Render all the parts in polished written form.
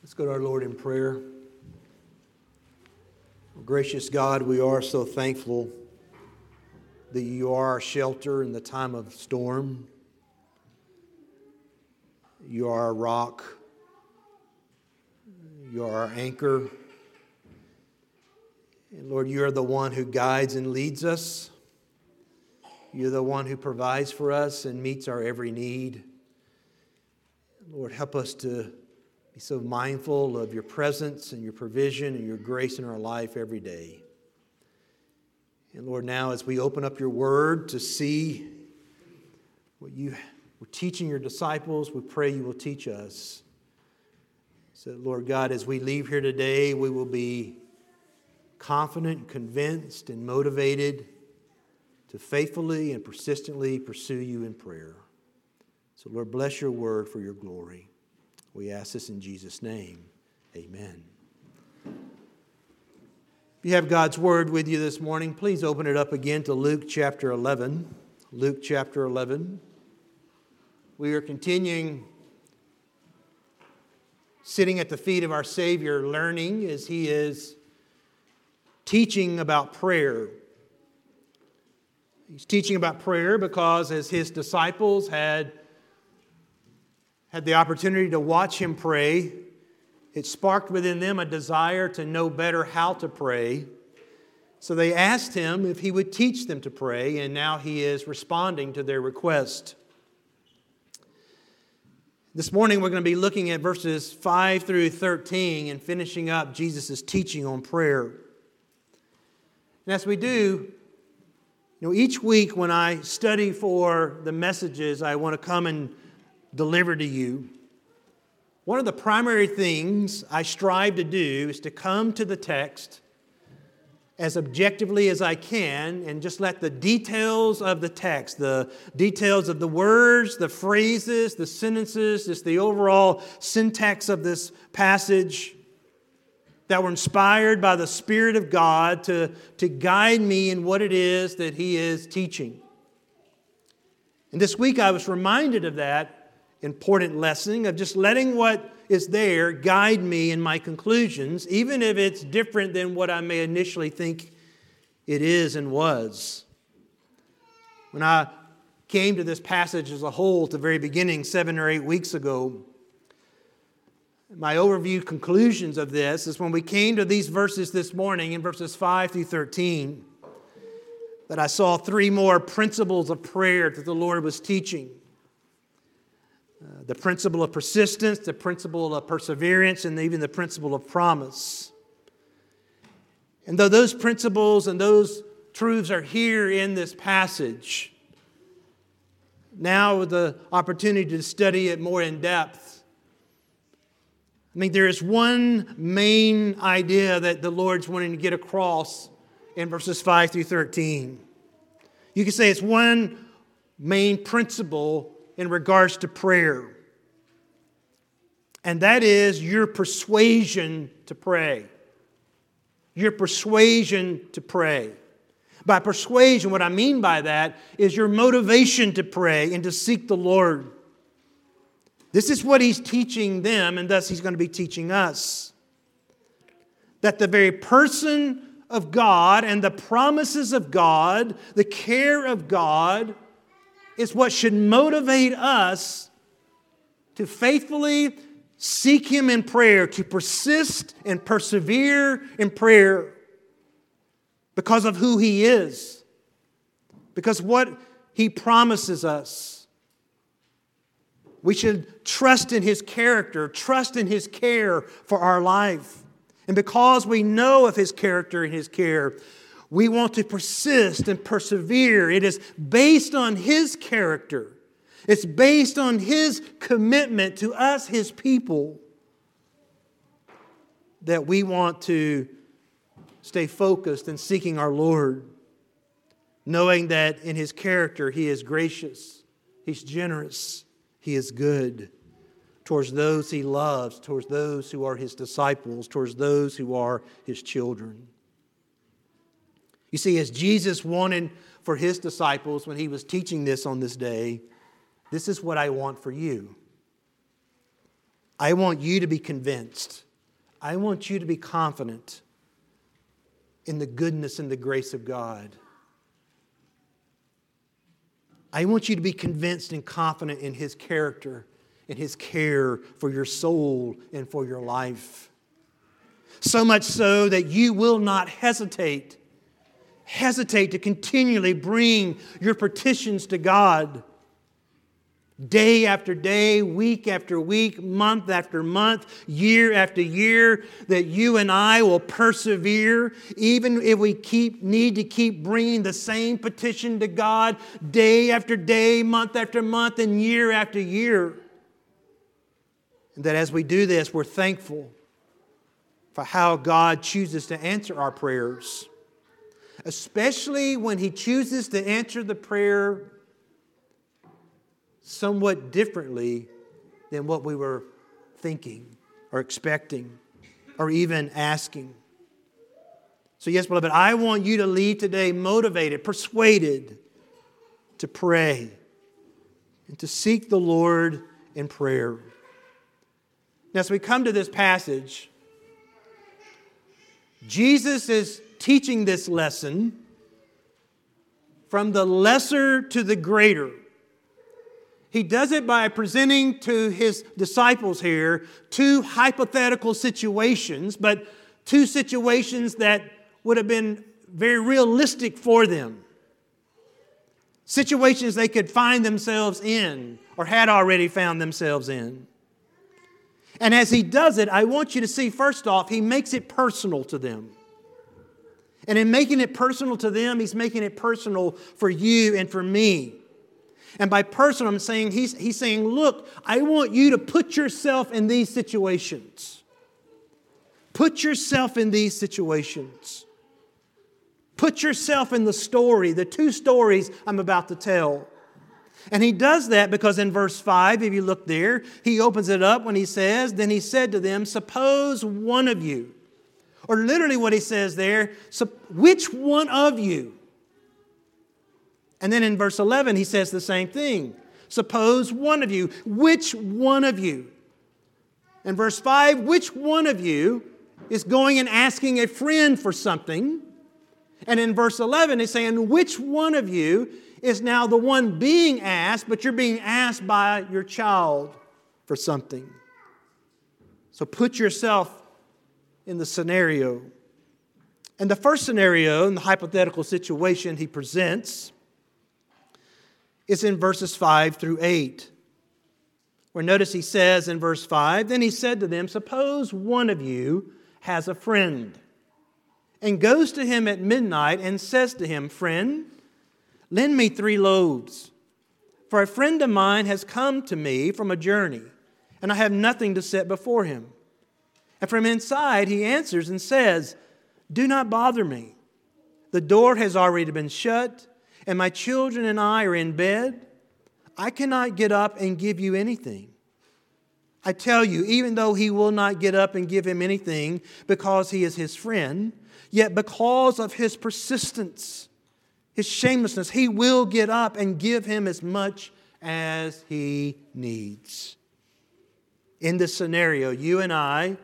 Let's go to our Lord in prayer. Gracious God, we are so thankful that you are our shelter in the time of storm. You are our rock. You are our anchor. And Lord, you are the one who guides and leads us. You're the one who provides for us and meets our every need. Lord, help us to be so mindful of your presence and your provision and your grace in our life every day. And Lord, now as we open up your word to see what you were teaching your disciples, we pray you will teach us. So, Lord God, as we leave here today, we will be confident, convinced, and motivated to faithfully and persistently pursue you in prayer. So, Lord, bless your word for your glory. We ask this in Jesus' name. Amen. If you have God's word with you this morning, please open it up again to Luke chapter 11. Luke chapter 11. We are continuing sitting at the feet of our Savior, learning as He is teaching about prayer. He's teaching about prayer because as His disciples had the opportunity to watch Him pray, it sparked within them a desire to know better how to pray. So they asked Him if He would teach them to pray, and now He is responding to their request. This morning we're going to be looking at verses 5 through 13 and finishing up Jesus' teaching on prayer. And as we do, each week when I study for the messages I want to come and deliver to you, one of the primary things I strive to do is to come to the text as objectively as I can and just let the details of the text, the details of the words, the phrases, the sentences, just the overall syntax of this passage that were inspired by the Spirit of God to guide me in what it is that He is teaching. And this week I was reminded of that important lesson of just letting what is there guide me in my conclusions, even if it's different than what I may initially think it is and was. When I came to this passage as a whole at the very beginning 7 or 8 weeks ago, my overview conclusions of this is when we came to these verses this morning in verses 5 through 13, that I saw 3 more principles of prayer that the Lord was teaching. The principle of persistence, the principle of perseverance, and even the principle of promise. And though those principles and those truths are here in this passage, now with the opportunity to study it more in depth, there is one main idea that the Lord's wanting to get across in verses 5 through 13. You could say it's one main principle in regards to prayer. And that is your persuasion to pray. Your persuasion to pray. By persuasion, what I mean by that is your motivation to pray and to seek the Lord. This is what He's teaching them, and thus He's going to be teaching us. That the very person of God and the promises of God, the care of God, is what should motivate us to faithfully seek Him in prayer, to persist and persevere in prayer because of who He is, because what He promises us. We should trust in His character, trust in His care for our life. And because we know of His character and His care, we want to persist and persevere. It is based on His character. It's based on His commitment to us, His people, that we want to stay focused in seeking our Lord, knowing that in His character He is gracious, He's generous, He is good towards those He loves, towards those who are His disciples, towards those who are His children. You see, as Jesus wanted for His disciples when He was teaching this on this day, this is what I want for you. I want you to be convinced. I want you to be confident in the goodness and the grace of God. I want you to be convinced and confident in His character and His care for your soul and for your life. So much so that you will not hesitate to continually bring your petitions to God. Day after day, week after week, month after month, year after year, that you and I will persevere, even if we need to keep bringing the same petition to God day after day, month after month, and year after year. And that as we do this, we're thankful for how God chooses to answer our prayers, especially when He chooses to answer the prayer somewhat differently than what we were thinking or expecting or even asking. So yes, beloved, I want you to leave today motivated, persuaded to pray and to seek the Lord in prayer. Now, as we come to this passage, Jesus is teaching this lesson from the lesser to the greater. He does it by presenting to His disciples here two hypothetical situations, but two situations that would have been very realistic for them. Situations they could find themselves in or had already found themselves in. And as He does it, I want you to see, first off, He makes it personal to them. And in making it personal to them, He's making it personal for you and for me. And by personal, I'm saying, He's saying, look, I want you to put yourself in these situations. Put yourself in these situations. Put yourself in the story, the two stories I'm about to tell. And He does that because in verse 5, if you look there, He opens it up when He says, then He said to them, suppose one of you, or literally what He says there, which one of you? And then in verse 11, He says the same thing. Suppose one of you, which one of you? In verse 5, which one of you is going and asking a friend for something? And in verse 11, He's saying, which one of you is now the one being asked, but you're being asked by your child for something? So put yourself in the scenario. And the first scenario, in the hypothetical situation He presents, is in verses 5 through 8. Where notice He says in verse 5, then He said to them, suppose one of you has a friend and goes to him at midnight and says to him, friend, lend me 3 loaves, for a friend of mine has come to me from a journey, and I have nothing to set before him. And from inside he answers and says, do not bother me. The door has already been shut, and my children and I are in bed. I cannot get up and give you anything. I tell you, even though he will not get up and give him anything because he is his friend, yet because of his persistence, his shamelessness, he will get up and give him as much as he needs. In this scenario, you and I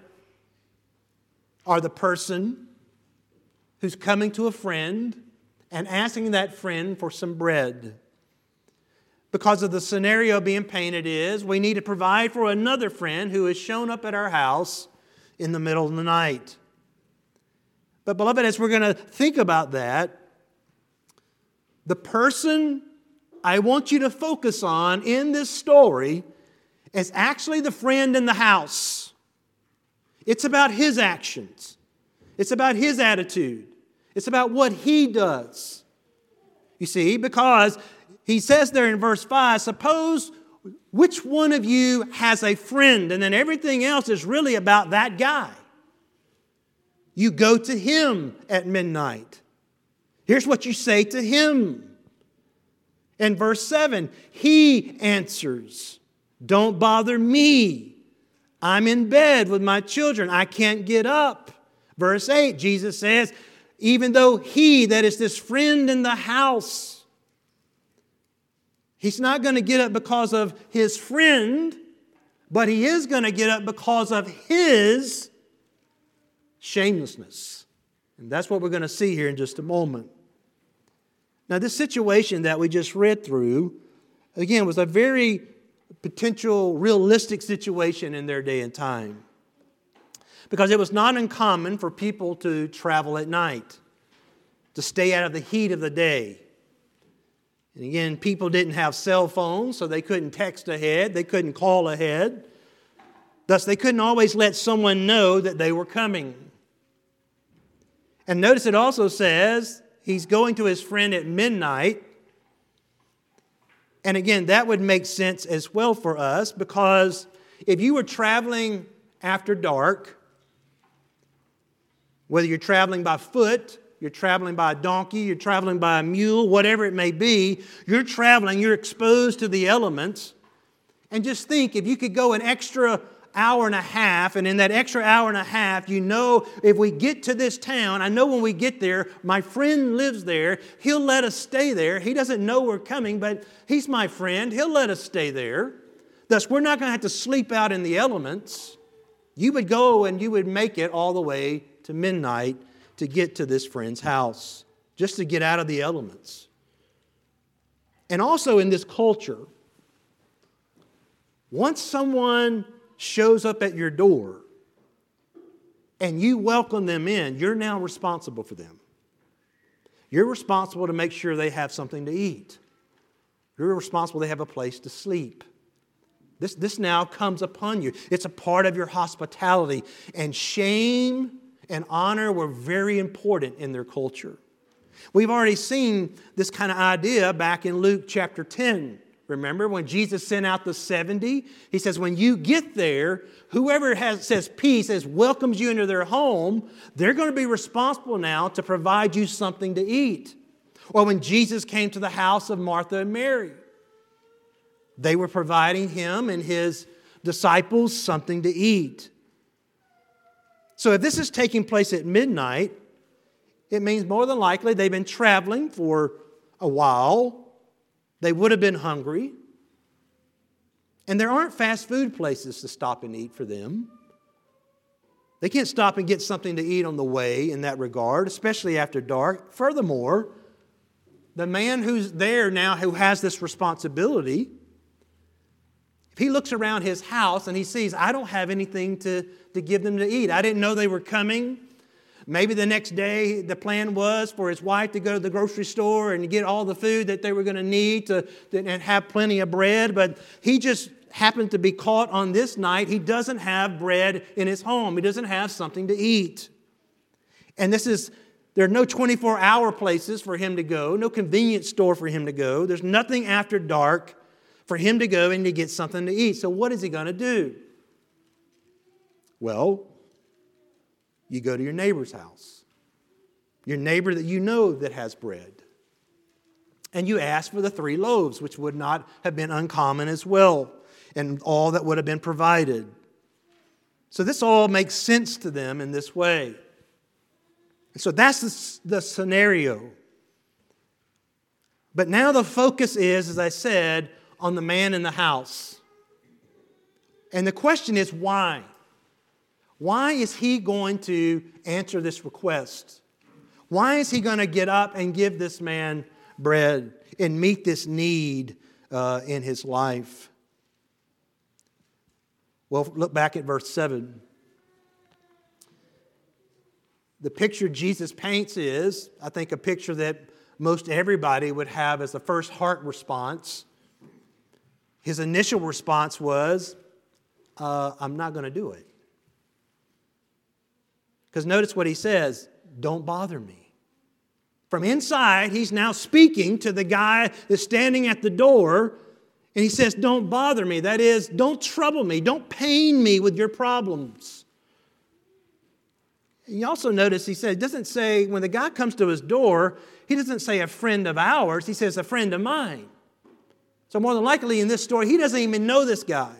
are the person who's coming to a friend and asking that friend for some bread. Because of the scenario being painted is, we need to provide for another friend who has shown up at our house in the middle of the night. But beloved, as we're going to think about that, the person I want you to focus on in this story is actually the friend in the house. It's about his actions. It's about his attitude. It's about what he does. You see, because he says there in verse 5, suppose which one of you has a friend, and then everything else is really about that guy. You go to him at midnight. Here's what you say to him. In verse 7, he answers, don't bother me. I'm in bed with my children. I can't get up. Verse 8, Jesus says, even though he, that is this friend in the house, he's not going to get up because of his friend, But he is going to get up because of his shamelessness. And that's what we're going to see here in just a moment. Now, this situation that we just read through, again, was a very potential realistic situation in their day and time. Because it was not uncommon for people to travel at night, to stay out of the heat of the day. And again, people didn't have cell phones, so they couldn't text ahead, they couldn't call ahead. Thus, they couldn't always let someone know that they were coming. And notice it also says he's going to his friend at midnight. And again, that would make sense as well for us, because if you were traveling after dark, whether you're traveling by foot, you're traveling by a donkey, you're traveling by a mule, whatever it may be, you're traveling, you're exposed to the elements. And just think, if you could go an extra hour and a half, and in that extra hour and a half, you know, if we get to this town, I know when we get there, my friend lives there, he'll let us stay there. He doesn't know we're coming, but he's my friend, he'll let us stay there. Thus, we're not going to have to sleep out in the elements. You would go and you would make it all the way to midnight to get to this friend's house, just to get out of the elements. And also in this culture, once someone shows up at your door and you welcome them in, you're now responsible for them. You're responsible to make sure they have something to eat. You're responsible they have a place to sleep. This now comes upon you. It's a part of your hospitality. And shame and honor were very important in their culture. We've already seen this kind of idea back in Luke chapter 10. Remember when Jesus sent out the 70? He says, when you get there, whoever says peace, welcomes you into their home, they're going to be responsible now to provide you something to eat. Or when Jesus came to the house of Martha and Mary, they were providing him and his disciples something to eat. So if this is taking place at midnight, it means more than likely they've been traveling for a while. They would have been hungry. And there aren't fast food places to stop and eat for them. They can't stop and get something to eat on the way in that regard, especially after dark. Furthermore, the man who's there now who has this responsibility, if he looks around his house and he sees, I don't have anything to give them to eat. I didn't know they were coming. Maybe the next day the plan was for his wife to go to the grocery store and get all the food that they were going to need and have plenty of bread. But he just happened to be caught on this night. He doesn't have bread in his home. He doesn't have something to eat. And there are no 24-hour places for him to go, no convenience store for him to go. There's nothing after dark for him to go and to get something to eat. So what is he going to do? Well, you go to your neighbor's house, your neighbor that you know that has bread, and you ask for the 3 loaves, which would not have been uncommon as well, and all that would have been provided. So this all makes sense to them in this way. And so that's the scenario. But now the focus is, as I said, on the man in the house. And the question is, why? Why is he going to answer this request? Why is he going to get up and give this man bread and meet this need in his life? Well, look back at verse 7. The picture Jesus paints is, I think, a picture that most everybody would have as a first heart response. His initial response was, I'm not going to do it. Because notice what he says, don't bother me. From inside, he's now speaking to the guy that's standing at the door, and he says, don't bother me. That is, don't trouble me. Don't pain me with your problems. And you also notice he doesn't say, when the guy comes to his door, he doesn't say a friend of ours. He says a friend of mine. So more than likely in this story, he doesn't even know this guy.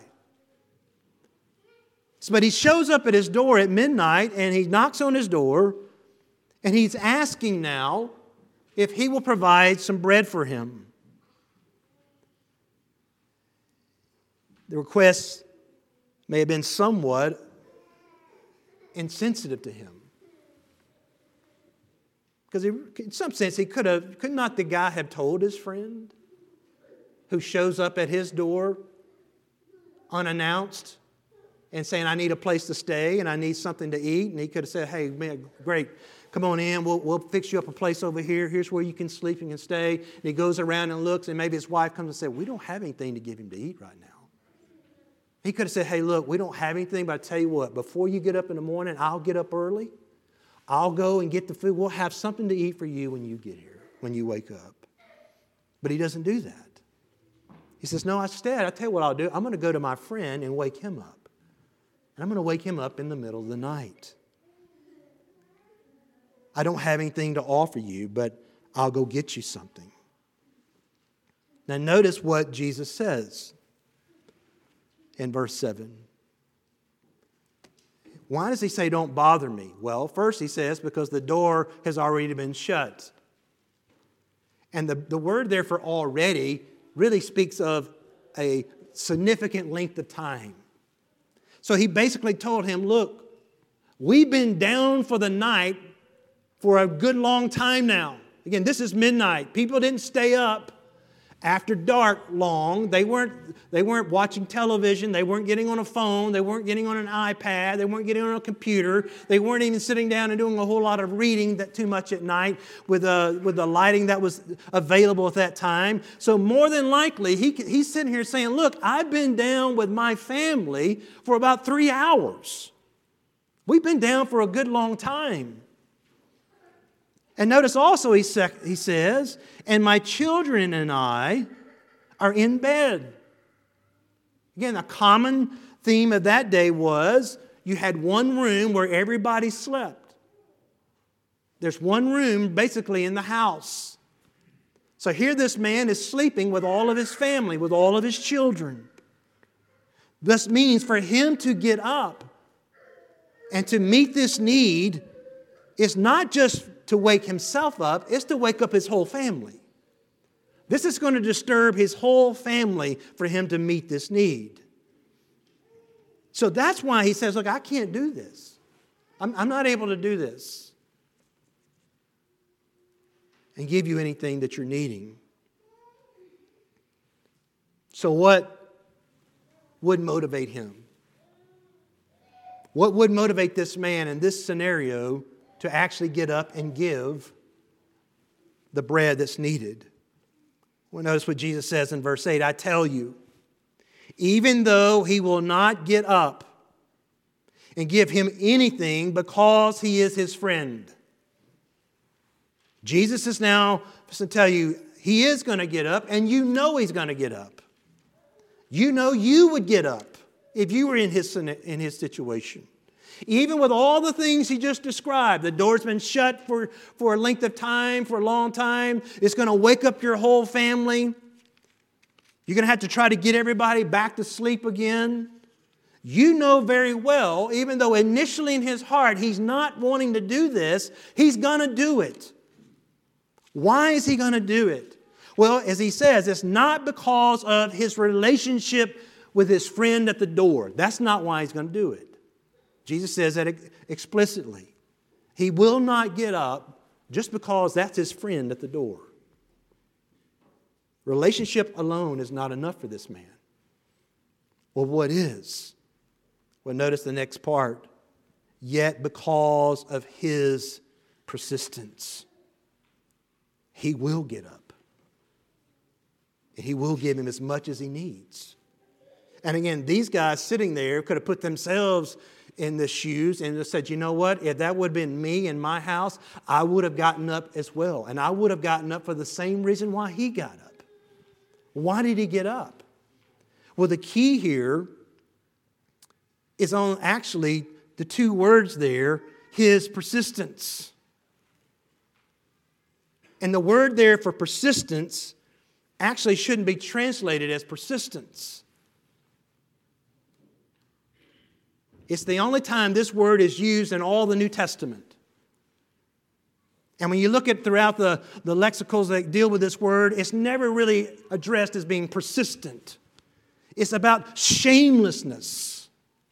But he shows up at his door at midnight and he knocks on his door and he's asking now if he will provide some bread for him. The request may have been somewhat insensitive to him. Because in some sense, could not the guy have told his friend who shows up at his door unannounced and saying, I need a place to stay and I need something to eat? And he could have said, hey, man, great, come on in. We'll fix you up a place over here. Here's where you can sleep and can stay. And he goes around and looks, and maybe his wife comes and says, we don't have anything to give him to eat right now. He could have said, hey, look, we don't have anything, but I tell you what, before you get up in the morning, I'll get up early. I'll go and get the food. We'll have something to eat for you when you get here, when you wake up. But he doesn't do that. He says, no, instead, I'll tell you what I'll do. I'm going to go to my friend and wake him up. And I'm going to wake him up in the middle of the night. I don't have anything to offer you, but I'll go get you something. Now notice what Jesus says in verse 7. Why does he say, don't bother me? Well, first he says, because the door has already been shut. And the word there for already really speaks of a significant length of time. So he basically told him, look, we've been down for the night for a good long time now. Again, this is midnight. People didn't stay up after dark long. They weren't watching television. They weren't getting on a phone. They weren't getting on an iPad. They weren't getting on a computer. They weren't even sitting down and doing a whole lot of reading that too much at night with the lighting that was available at that time. So more than likely, he's sitting here saying, look, I've been down with my family for about 3 hours. We've been down for a good long time. And notice also he says, and my children and I are in bed. Again, a common theme of that day was you had one room where everybody slept. There's one room basically in the house. So here this man is sleeping with all of his family, with all of his children. This means for him to get up and to meet this need is not just to wake himself up, it's to wake up his whole family. This is going to disturb his whole family for him to meet this need. So that's why he says, look, I can't do this. I'm not able to do this and give you anything that you're needing. So what would motivate him? What would motivate this man in this scenario to actually get up and give the bread that's needed? Well, notice what Jesus says in verse 8. I tell you, even though he will not get up and give him anything because he is his friend. Jesus is now to tell you he is going to get up, and you know he's going to get up. You know you would get up if you were in his situation. Even with all the things he just described, the door's been shut for a length of time, for a long time. It's going to wake up your whole family. You're going to have to try to get everybody back to sleep again. You know very well, even though initially in his heart he's not wanting to do this, he's going to do it. Why is he going to do it? Well, as he says, it's not because of his relationship with his friend at the door. That's not why he's going to do it. Jesus says that explicitly. He will not get up just because that's his friend at the door. Relationship alone is not enough for this man. Well, what is? Well, notice the next part. Yet because of his persistence, he will get up. And he will give him as much as he needs. And again, these guys sitting there could have put themselves in the shoes and just said, you know what, if that would have been me in my house, I would have gotten up as well. And I would have gotten up for the same reason why he got up. Why did he get up? Well, the key here is on actually the two words there, his persistence. And the word there for persistence actually shouldn't be translated as persistence. It's the only time this word is used in all the New Testament. And when you look at throughout the lexicals that deal with this word, it's never really addressed as being persistent. It's about shamelessness.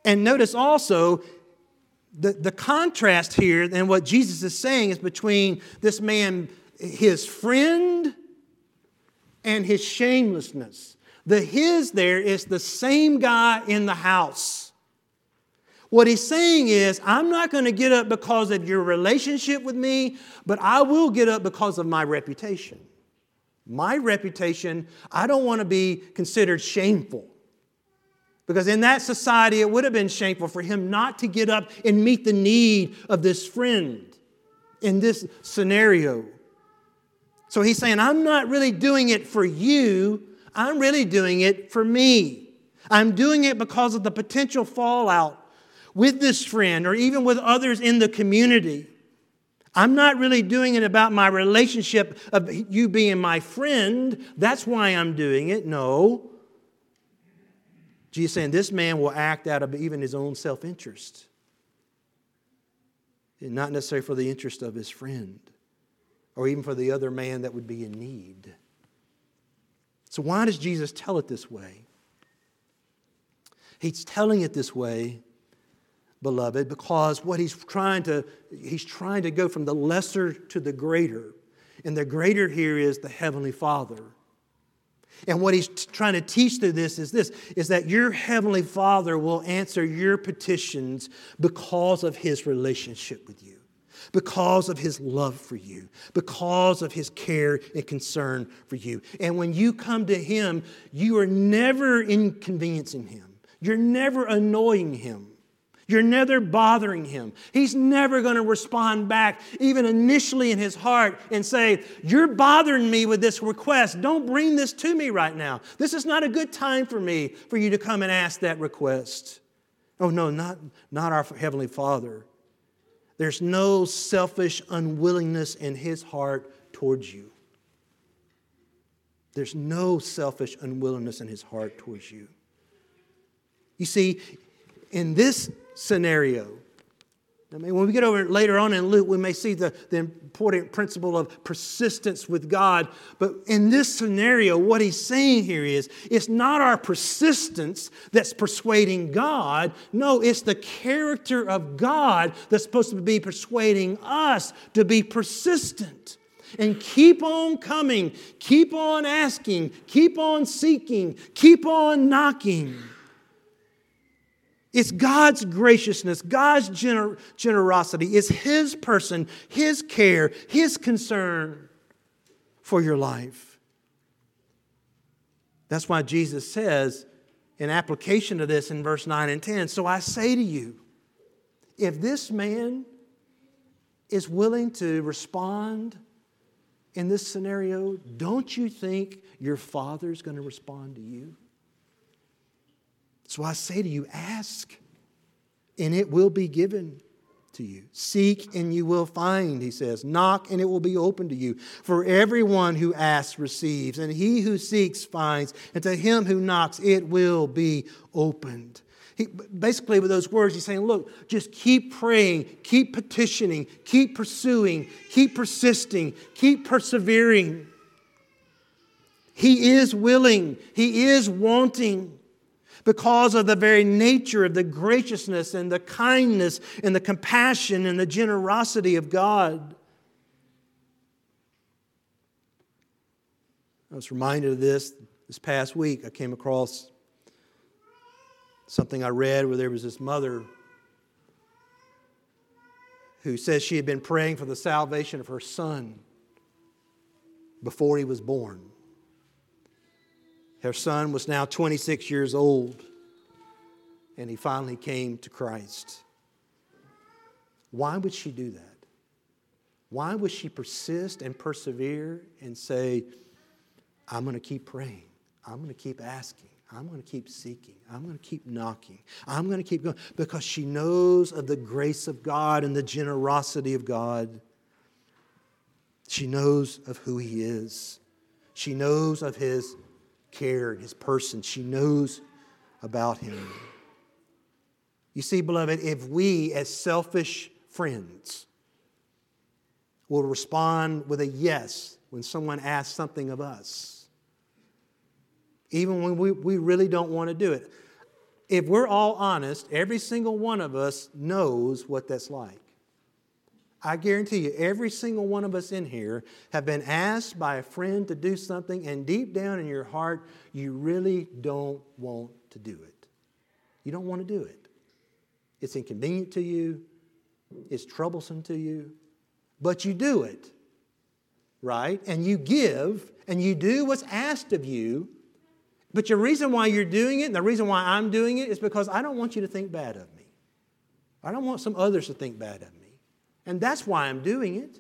And notice also the contrast here and what Jesus is saying is between this man, his friend, and his shamelessness. The his there is the same guy in the house. What he's saying is, I'm not going to get up because of your relationship with me, but I will get up because of my reputation. My reputation, I don't want to be considered shameful. Because in that society, it would have been shameful for him not to get up and meet the need of this friend in this scenario. So he's saying, I'm not really doing it for you. I'm really doing it for me. I'm doing it because of the potential fallout with this friend or even with others in the community. I'm not really doing it about my relationship of you being my friend. That's why I'm doing it. No. Jesus is saying this man will act out of even his own self-interest. And not necessarily for the interest of his friend or even for the other man that would be in need. So why does Jesus tell it this way? He's telling it this way, beloved, because what he's trying to go from the lesser to the greater. And the greater here is the Heavenly Father. And what he's trying to teach through this is that your Heavenly Father will answer your petitions because of His relationship with you, because of His love for you, because of His care and concern for you. And when you come to Him, you are never inconveniencing Him. You're never annoying Him. You're never bothering Him. He's never going to respond back, even initially in His heart, and say, you're bothering me with this request. Don't bring this to me right now. This is not a good time for me for you to come and ask that request. Oh, no, not our Heavenly Father. There's no selfish unwillingness in His heart towards you. There's no selfish unwillingness in His heart towards you. You see, in this scenario, I mean, when we get over later on in Luke, we may see the important principle of persistence with God. But in this scenario, what he's saying here is, it's not our persistence that's persuading God. No, it's the character of God that's supposed to be persuading us to be persistent. And keep on coming, keep on asking, keep on seeking, keep on knocking. It's God's graciousness, God's generosity. It's His person, His care, His concern for your life. That's why Jesus says, in application to this in verse 9 and 10, so I say to you, if this man is willing to respond in this scenario, don't you think your Father's going to respond to you? So I say to you, ask, and it will be given to you. Seek, and you will find, he says. Knock, and it will be open to you. For everyone who asks receives, and he who seeks finds, and to him who knocks it will be opened. Basically, with those words, he's saying, look, just keep praying, keep petitioning, keep pursuing, keep persisting, keep persevering. He is willing. He is wanting. Because of the very nature of the graciousness and the kindness and the compassion and the generosity of God. I was reminded of this past week. I came across something I read where there was this mother who says she had been praying for the salvation of her son before he was born. Her son was now 26 years old, and he finally came to Christ. Why would she do that? Why would she persist and persevere and say, I'm going to keep praying. I'm going to keep asking. I'm going to keep seeking. I'm going to keep knocking. I'm going to keep going. Because she knows of the grace of God and the generosity of God. She knows of who He is. She knows of His care, His person. She knows about Him. You see, beloved, if we as selfish friends will respond with a yes when someone asks something of us, even when we really don't want to do it. if we're all honest, every single one of us knows what that's like. I guarantee you, every single one of us in here have been asked by a friend to do something, and deep down in your heart, you really don't want to do it. You don't want to do it. It's inconvenient to you. It's troublesome to you. But you do it, right? And you give, and you do what's asked of you. But the reason why you're doing it, and the reason why I'm doing it, is because I don't want you to think bad of me. I don't want some others to think bad of me. And that's why I'm doing it.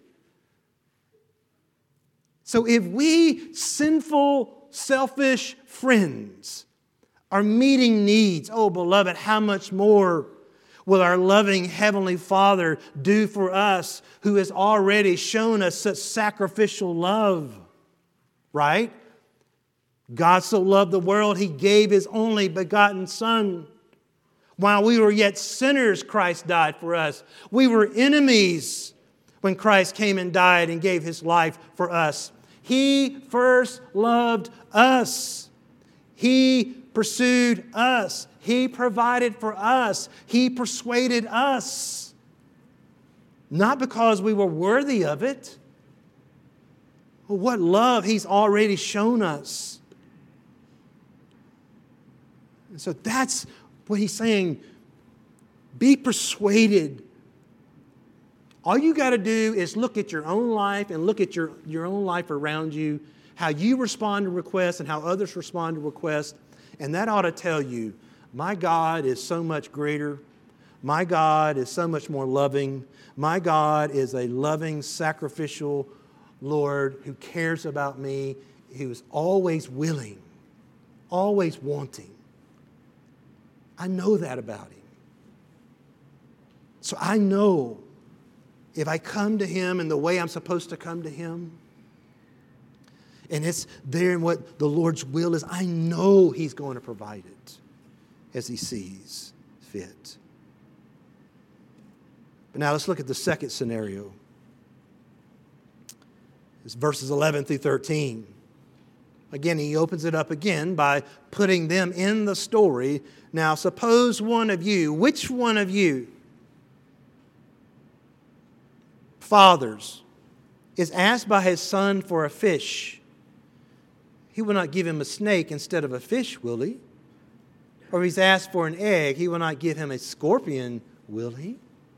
So if we sinful, selfish friends are meeting needs, oh, beloved, how much more will our loving Heavenly Father do for us who has already shown us such sacrificial love? Right? God so loved the world, He gave His only begotten Son. While we were yet sinners, Christ died for us. We were enemies when Christ came and died and gave His life for us. He first loved us. He pursued us. He provided for us. He persuaded us. Not because we were worthy of it. But what love He's already shown us. And so that's what He's saying. Be persuaded. All you got to do is look at your own life and look at your own life around you, how you respond to requests and how others respond to requests. And that ought to tell you, my God is so much greater. My God is so much more loving. My God is a loving, sacrificial Lord who cares about me, who is always willing, always wanting. I know that about Him. So I know if I come to Him in the way I'm supposed to come to Him, and it's there in what the Lord's will is, I know He's going to provide it as He sees fit. But now let's look at the second scenario. It's verses 11 through 13. Again, He opens it up again by putting them in the story. Now, suppose one of you, which one of you, fathers, is asked by his son for a fish. He will not give him a snake instead of a fish, will he? Or if he's asked for an egg, he will not give him a scorpion, will he?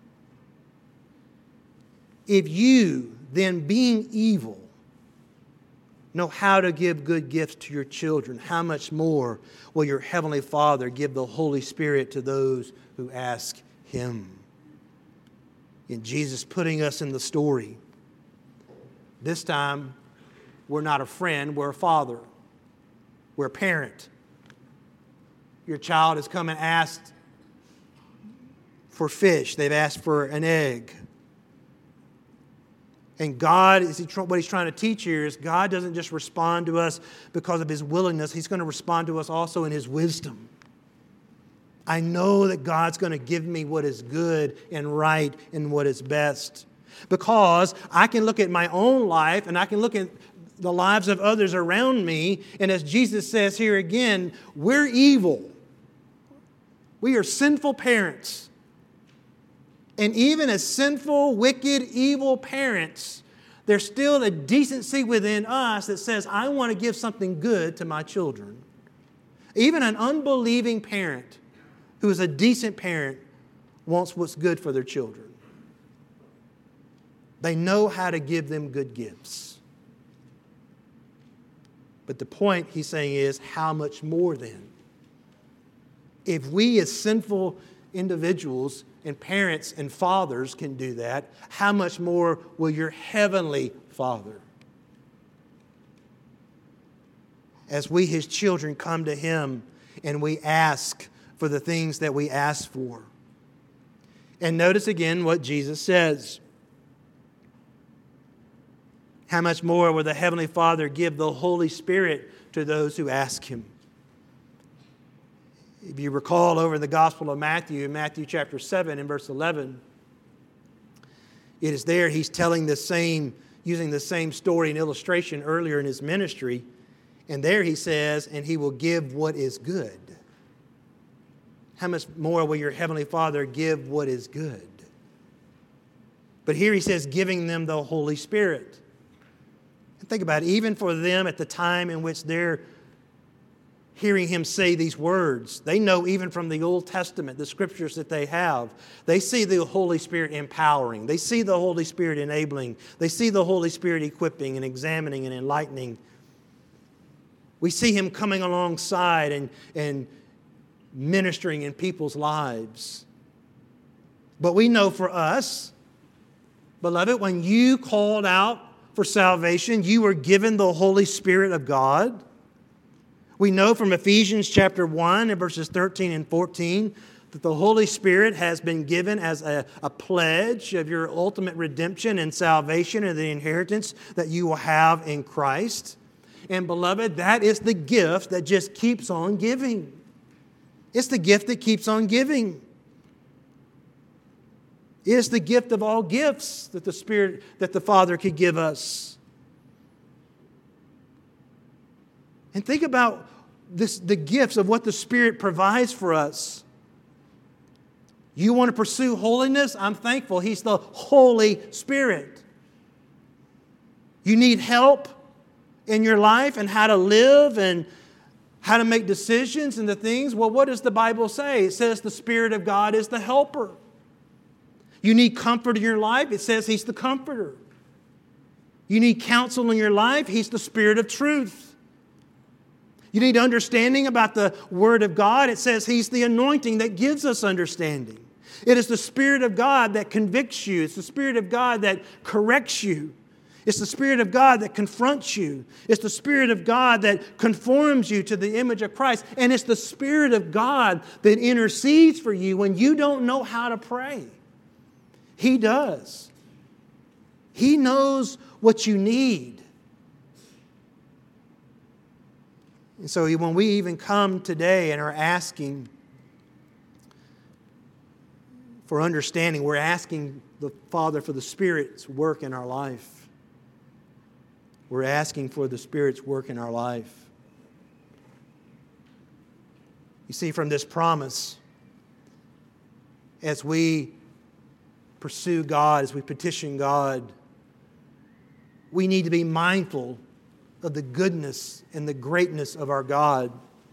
If you, then being evil, know how to give good gifts to your children, how much more will your Heavenly Father give the Holy Spirit to those who ask Him? In Jesus putting us in the story, this time we're not a friend, we're a father. We're a parent. Your child has come and asked for fish. They've asked for an egg. And God, what He's trying to teach here is God doesn't just respond to us because of His willingness. He's going to respond to us also in His wisdom. I know that God's going to give me what is good and right and what is best. Because I can look at my own life and I can look at the lives of others around me. And as Jesus says here again, we're evil. We are sinful parents. And even as sinful, wicked, evil parents, there's still a decency within us that says, I want to give something good to my children. Even an unbelieving parent who is a decent parent wants what's good for their children. They know how to give them good gifts. But the point He's saying is, how much more then? If we as sinful individuals and parents and fathers can do that, how much more will your Heavenly Father? As we, His children, come to Him and we ask for the things that we ask for. And notice again what Jesus says. How much more will the Heavenly Father give the Holy Spirit to those who ask Him? If you recall over in the Gospel of Matthew, in Matthew chapter 7 and verse 11, it is there He's telling using the same story and illustration earlier in His ministry. And there He says, and He will give what is good. how much more will your Heavenly Father give what is good? But here he says, giving them the Holy Spirit. And think about it, even for them at the time in which they're hearing him say these words, they know even from the Old Testament, the scriptures that they have, they see the Holy Spirit empowering. They see the Holy Spirit enabling. They see the Holy Spirit equipping and examining and enlightening. We see him coming alongside and ministering in people's lives. But we know for us, beloved, when you called out for salvation, you were given the Holy Spirit of God. We know from Ephesians chapter 1 and verses 13 and 14 that the Holy Spirit has been given as a pledge of your ultimate redemption and salvation and the inheritance that you will have in Christ. And beloved, that is the gift that just keeps on giving. It's the gift that keeps on giving. It is the gift of all gifts that the Spirit, that the Father could give us. And think about this, the gifts of what the Spirit provides for us. You want to pursue holiness? I'm thankful He's the Holy Spirit. You need help in your life and how to live and how to make decisions and the things? Well, what does the Bible say? It says the Spirit of God is the helper. You need comfort in your life? It says He's the comforter. You need counsel in your life? He's the Spirit of truth. You need understanding about the Word of God? It says He's the anointing that gives us understanding. It is the Spirit of God that convicts you. It's the Spirit of God that corrects you. It's the Spirit of God that confronts you. It's the Spirit of God that conforms you to the image of Christ. And it's the Spirit of God that intercedes for you when you don't know how to pray. He does. He knows what you need. And so when we even come today and are asking for understanding, we're asking the Father for the Spirit's work in our life. We're asking for the Spirit's work in our life. You see, from this promise, as we pursue God, as we petition God, we need to be mindful of the goodness and the greatness of our God.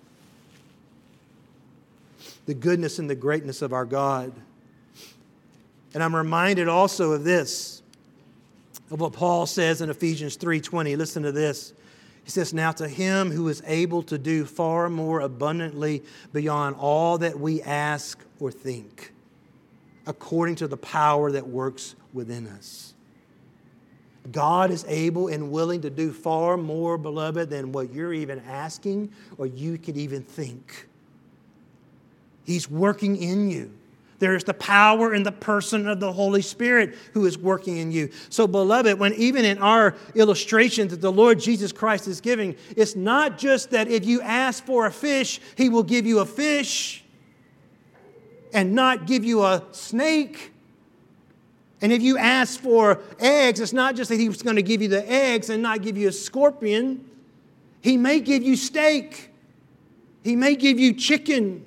The goodness and the greatness of our God. And I'm reminded also of this, of what Paul says in Ephesians 3:20. Listen to this. He says, "Now to Him who is able to do far more abundantly beyond all that we ask or think, according to the power that works within us." God is able and willing to do far more, beloved, than what you're even asking or you could even think. He's working in you. There is the power in the person of the Holy Spirit who is working in you. So, beloved, when even in our illustration that the Lord Jesus Christ is giving, it's not just that if you ask for a fish, He will give you a fish and not give you a snake. And if you ask for eggs, it's not just that He's going to give you the eggs and not give you a scorpion. He may give you steak. He may give you chicken.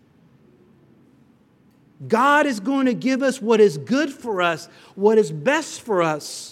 God is going to give us what is good for us, what is best for us.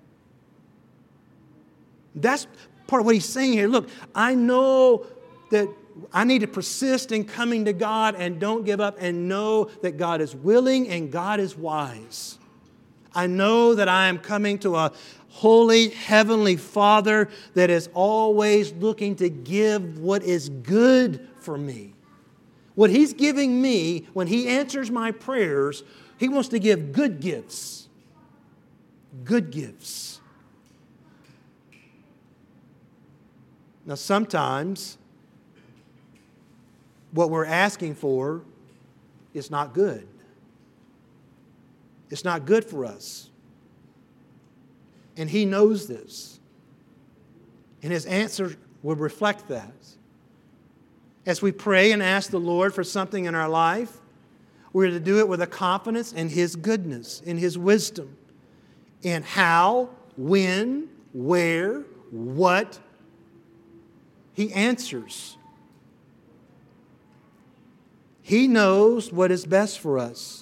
That's part of what He's saying here. Look, I know that I need to persist in coming to God and don't give up and know that God is willing and God is wise. I know that I am coming to a holy, heavenly Father that is always looking to give what is good for me. What He's giving me, when He answers my prayers, He wants to give good gifts. Good gifts. Now, sometimes what we're asking for is not good. It's not good for us. And He knows this. And His answer will reflect that. As we pray and ask the Lord for something in our life, we're to do it with a confidence in His goodness, in His wisdom, in how, when, where, what He answers. He knows what is best for us.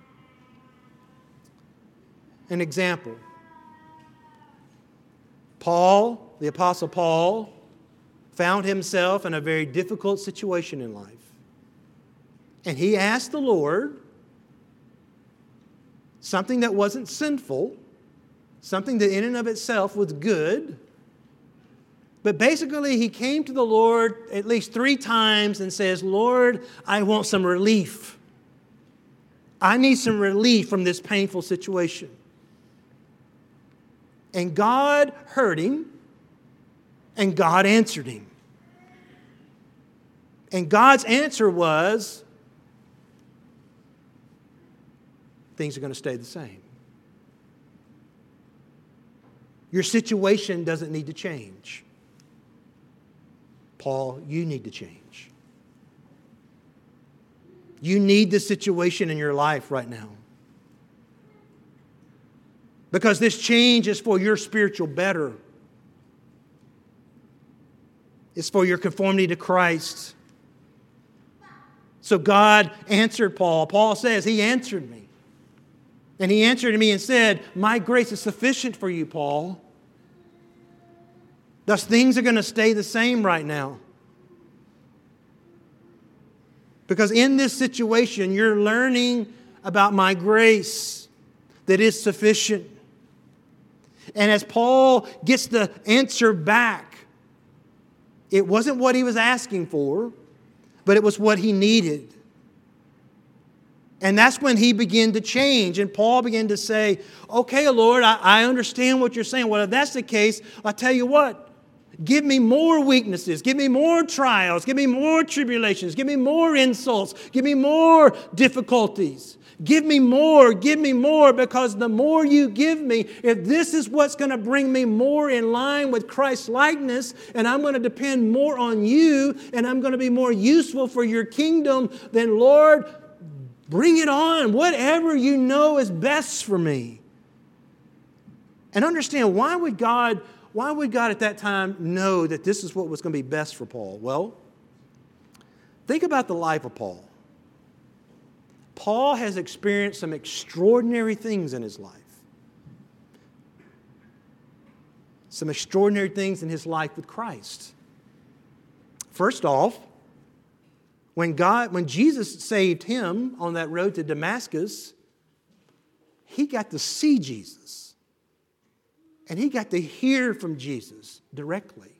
An example. Paul, the Apostle Paul, found himself in a very difficult situation in life. And he asked the Lord something that wasn't sinful, something that in and of itself was good. But basically, he came to the Lord at least 3 times and says, Lord, I want some relief. I need some relief from this painful situation. And God heard him, and God answered him. And God's answer was, things are going to stay the same. Your situation doesn't need to change. Paul, you need to change. You need the situation in your life right now. Because this change is for your spiritual better. It's for your conformity to Christ. So God answered Paul. Paul says, He answered me. And He answered me and said, my grace is sufficient for you, Paul. Thus, things are going to stay the same right now. Because in this situation, you're learning about my grace that is sufficient. And as Paul gets the answer back, it wasn't what he was asking for, but it was what he needed. And that's when he began to change. And Paul began to say, okay, Lord, I understand what you're saying. Well, if that's the case, I'll tell you what. Give me more weaknesses. Give me more trials. Give me more tribulations. Give me more insults. Give me more difficulties. Give me more. Give me more. Because the more you give me, if this is what's going to bring me more in line with Christ's likeness, and I'm going to depend more on you, and I'm going to be more useful for your kingdom, then Lord, bring it on. Whatever you know is best for me. And understand, why would God at that time know that this is what was going to be best for Paul? Well, think about the life of Paul. Paul has experienced some extraordinary things in his life. Some extraordinary things in his life with Christ. First off, when Jesus saved him on that road to Damascus, he got to see Jesus. And he got to hear from Jesus directly.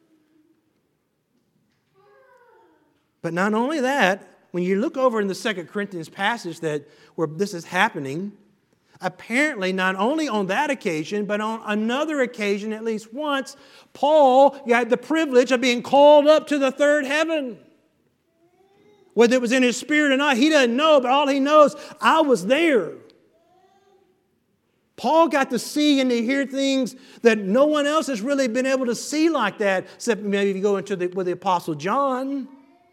But not only that, when you look over in the 2 Corinthians passage where this is happening, apparently not only on that occasion, but on another occasion, at least once, Paul got the privilege of being called up to the third heaven. Whether it was in his spirit or not, he doesn't know, but all he knows, I was there. Paul got to see and to hear things that no one else has really been able to see like that, except maybe if you go with the Apostle John.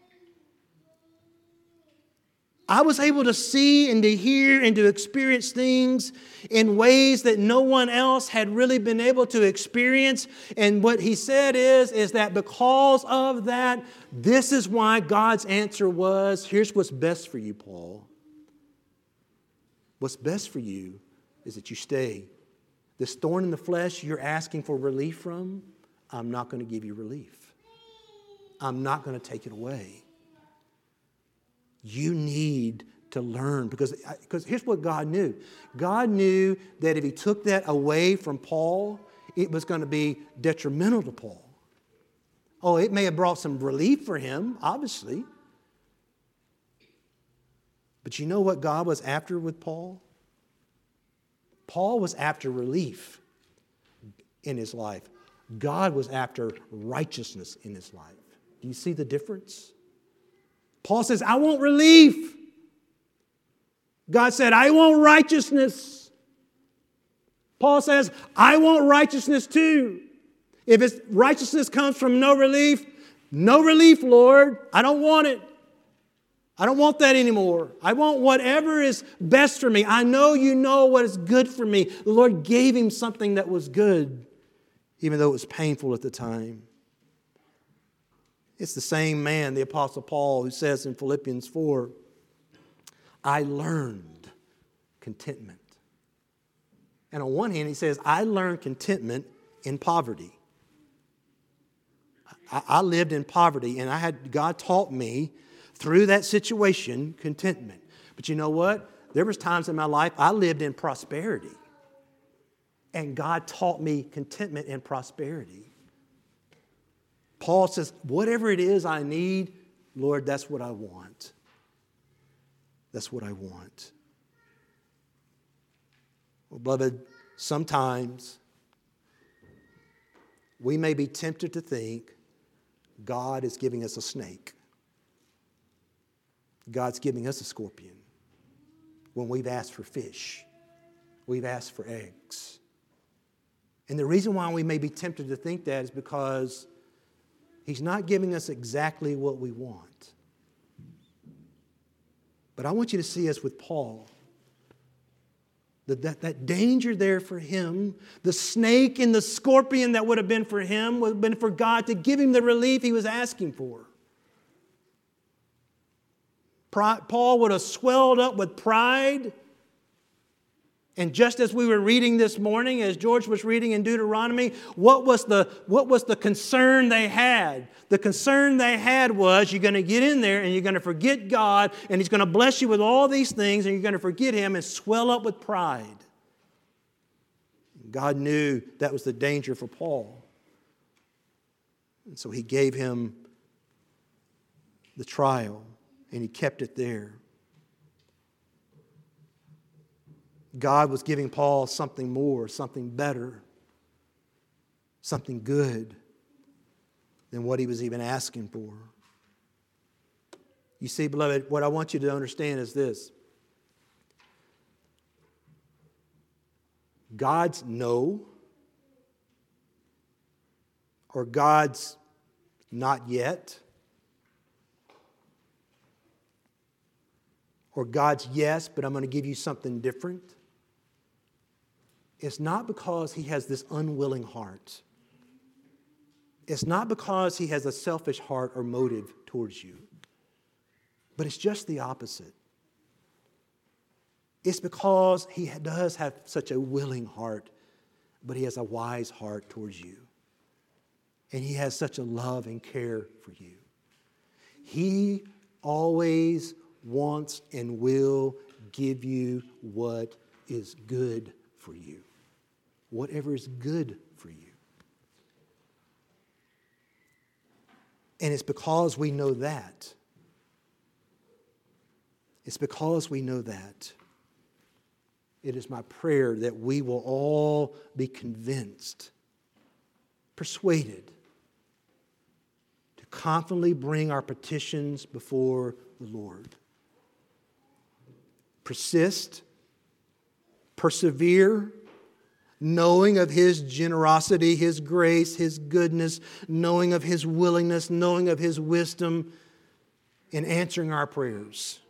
I was able to see and to hear and to experience things in ways that no one else had really been able to experience. And what he said is that because of that, this is why God's answer was, here's what's best for you, Paul. What's best for you is that you stay. This thorn in the flesh you're asking for relief from, I'm not going to give you relief. I'm not going to take it away. You need to learn because here's what God knew. God knew that if he took that away from Paul, it was going to be detrimental to Paul. Oh, it may have brought some relief for him, obviously. But you know what God was after with Paul? Paul was after relief in his life. God was after righteousness in his life. Do you see the difference? Paul says, I want relief. God said, I want righteousness. Paul says, I want righteousness too. If it's righteousness comes from no relief, Lord. I don't want it. I don't want that anymore. I want whatever is best for me. I know you know what is good for me. The Lord gave him something that was good, even though it was painful at the time. It's the same man, the Apostle Paul, who says in Philippians 4, I learned contentment. And on one hand, he says, I learned contentment in poverty. I lived in poverty, and God taught me through that situation contentment. But you know what? There was times in my life I lived in prosperity. And God taught me contentment in prosperity. Paul says, whatever it is I need, Lord, that's what I want. That's what I want. Well, beloved, sometimes we may be tempted to think God is giving us a snake. God's giving us a scorpion when we've asked for fish. We've asked for eggs. And the reason why we may be tempted to think that is because He's not giving us exactly what we want. But I want you to see us with Paul. That danger there for him, the snake and the scorpion that would have been for him, would have been for God to give him the relief he was asking for. Paul would have swelled up with pride. And just as we were reading this morning, as George was reading in Deuteronomy, what was the concern they had? The concern they had was you're going to get in there and you're going to forget God and He's going to bless you with all these things and you're going to forget Him and swell up with pride. God knew that was the danger for Paul. And so He gave him the trial and He kept it there. God was giving Paul something more, something better, something good than what he was even asking for. You see, beloved, what I want you to understand is this. God's no, or God's not yet, or God's yes, but I'm going to give you something different. It's not because He has this unwilling heart. It's not because He has a selfish heart or motive towards you. But it's just the opposite. It's because He does have such a willing heart, but He has a wise heart towards you. And He has such a love and care for you. He always wants and will give you what is good for you. Whatever is good for you. And it's because we know that. It's because we know that. It is my prayer that we will all be convinced, persuaded, to confidently bring our petitions before the Lord. Persist, persevere, knowing of His generosity, His grace, His goodness, knowing of His willingness, knowing of His wisdom in answering our prayers.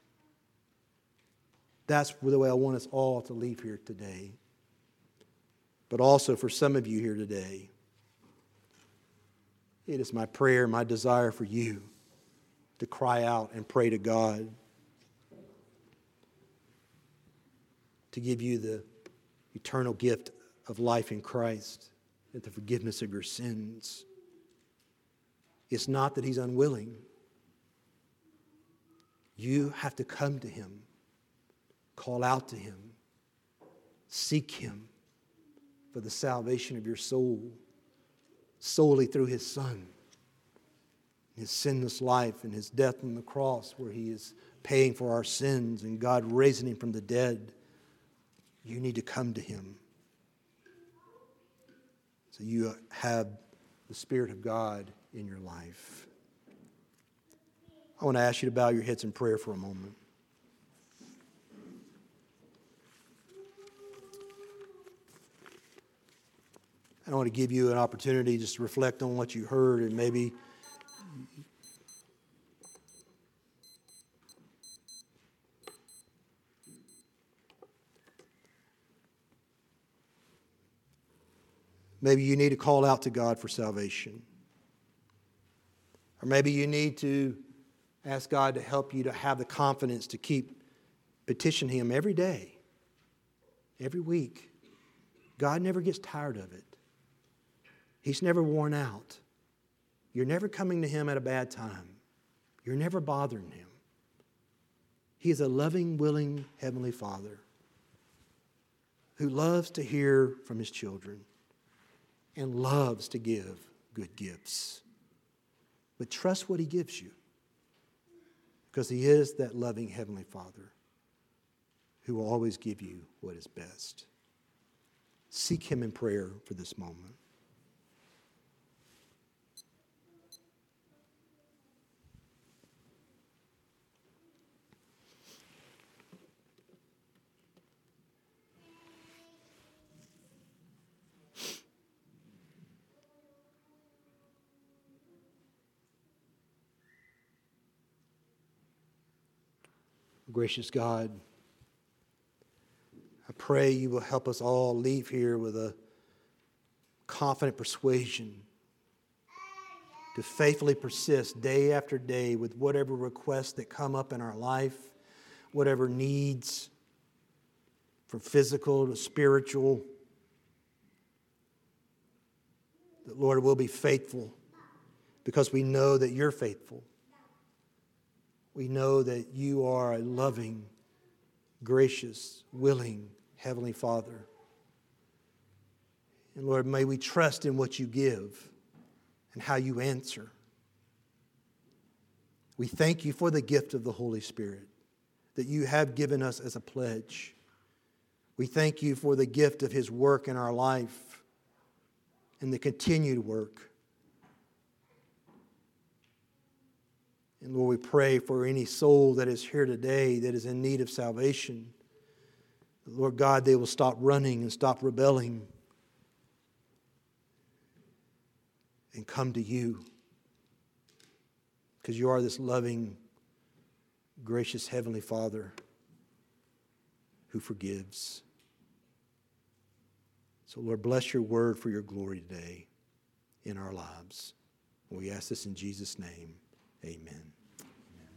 That's the way I want us all to leave here today. But also for some of you here today, it is my prayer, my desire for you to cry out and pray to God to give you the eternal gift of life in Christ and the forgiveness of your sins. It's not that He's unwilling. You have to come to Him, call out to Him, seek Him for the salvation of your soul, solely through His Son, His sinless life and His death on the cross where He is paying for our sins and God raising Him from the dead. You need to come to Him. So you have the Spirit of God in your life. I want to ask you to bow your heads in prayer for a moment. I want to give you an opportunity just to reflect on what you heard and maybe you need to call out to God for salvation. Or maybe you need to ask God to help you to have the confidence to keep Petition Him every day, every week. God never gets tired of it. He's never worn out. You're never coming to Him at a bad time. You're never bothering Him. He is a loving, willing Heavenly Father who loves to hear from His children and loves to give good gifts. But trust what He gives you, because He is that loving Heavenly Father who will always give you what is best. Seek Him in prayer for this moment. Gracious God, I pray you will help us all leave here with a confident persuasion to faithfully persist day after day with whatever requests that come up in our life, whatever needs, from physical to spiritual. That, Lord, we'll be faithful because we know that you're faithful. We know that you are a loving, gracious, willing Heavenly Father. And Lord, may we trust in what you give and how you answer. We thank you for the gift of the Holy Spirit that you have given us as a pledge. We thank you for the gift of His work in our life and the continued work. And Lord, we pray for any soul that is here today that is in need of salvation. Lord God, they will stop running and stop rebelling and come to you, because you are this loving, gracious Heavenly Father who forgives. So Lord, bless your word for your glory today in our lives. We ask this in Jesus' name. Amen.